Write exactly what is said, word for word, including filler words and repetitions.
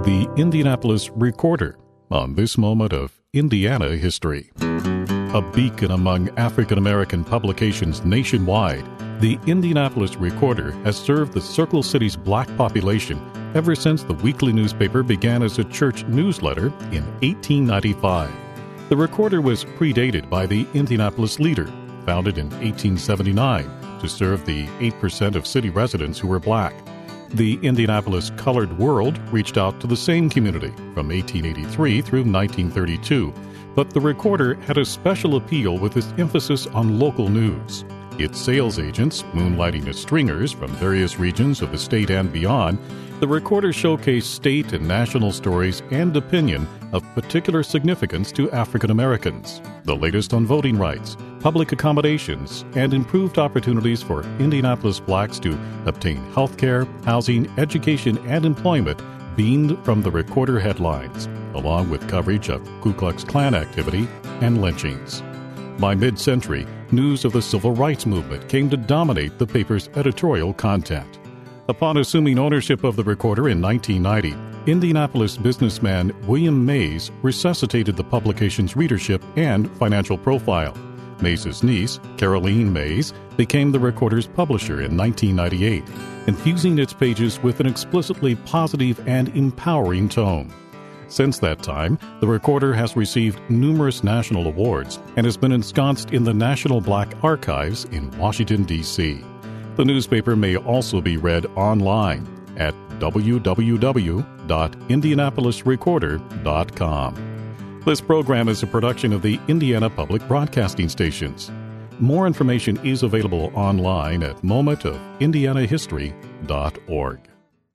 the Indianapolis Recorder on this moment of Indiana history. A beacon among African American publications nationwide, the Indianapolis Recorder has served the Circle City's black population ever since the weekly newspaper began as a church newsletter in eighteen ninety-five. The Recorder was predated by the Indianapolis Leader, founded in eighteen seventy-nine to serve the eight percent of city residents who were black. The Indianapolis Colored World reached out to the same community from eighteen eighty-three through nineteen thirty-two, but the Recorder had a special appeal with its emphasis on local news. Its sales agents, moonlighting as stringers from various regions of the state and beyond, the Recorder showcased state and national stories and opinion of particular significance to African Americans, the latest on voting rights, public accommodations, and improved opportunities for Indianapolis blacks to obtain health care, housing, education, and employment beamed from the Recorder headlines, along with coverage of Ku Klux Klan activity and lynchings. By mid-century, news of the civil rights movement came to dominate the paper's editorial content. Upon assuming ownership of the Recorder in nineteen ninety, Indianapolis businessman William Mays resuscitated the publication's readership and financial profile. Mays' niece, Caroline Mays, became the Recorder's publisher in nineteen ninety-eight, infusing its pages with an explicitly positive and empowering tone. Since that time, the Recorder has received numerous national awards and has been ensconced in the National Black Archives in Washington, D C The newspaper may also be read online at w w w dot indianapolis recorder dot com. This program is a production of the Indiana Public Broadcasting Stations. More information is available online at moment of indiana history dot org.